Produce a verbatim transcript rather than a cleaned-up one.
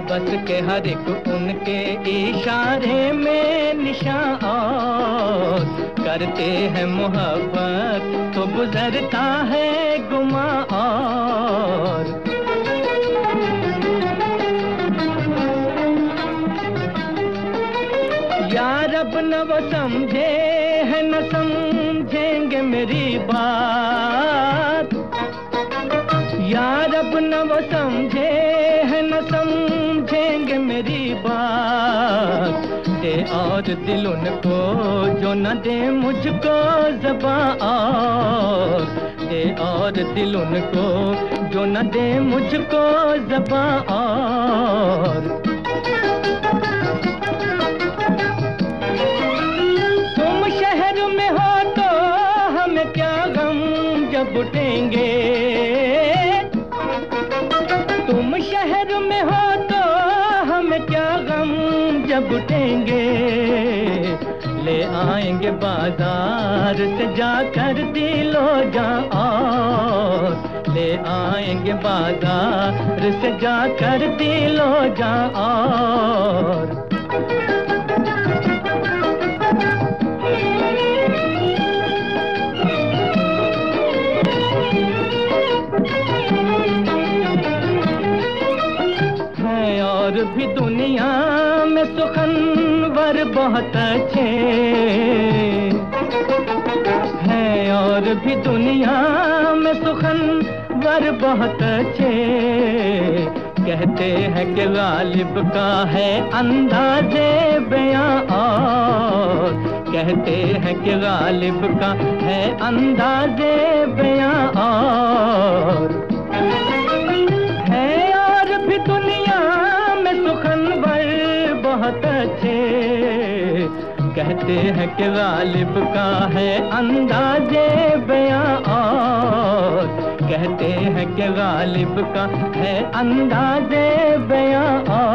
बस के हर एक उनके इशारे में निशान और करते हैं मोहब्बत तो गुजरता है गुमा और यार अब न वो समझे है न समझेंगे मेरी बात यार अब न वो समझे है न समझेंगे मेरी बात दे और दिल उनको जो न दे मुझको ज़बान और दे और दिल उनको जो न दे मुझको ज़बान और तुम शहर में हो तो हमें क्या गम जब उठेंगे तुम शहर में हो तो हमें क्या गम जब उठेंगे ले आएंगे बाजार से जाकर दिलो जान और ले आएंगे बाजार से जाकर दिलो जान और और भी दुनिया में सुखनवर बहुत अच्छे हैं और भी दुनिया में सुखनवर बहुत अच्छे कहते हैं कि गालिब का है अंदाज़े बयां और कहते हैं कि गालिब का है अंदाज़े बयां और है और भी दुनिया बहुत अच्छे कहते हैं कि गालिब का है अंदाज़े बयां और कहते हैं कि गालिब का है अंदाज़े बयां और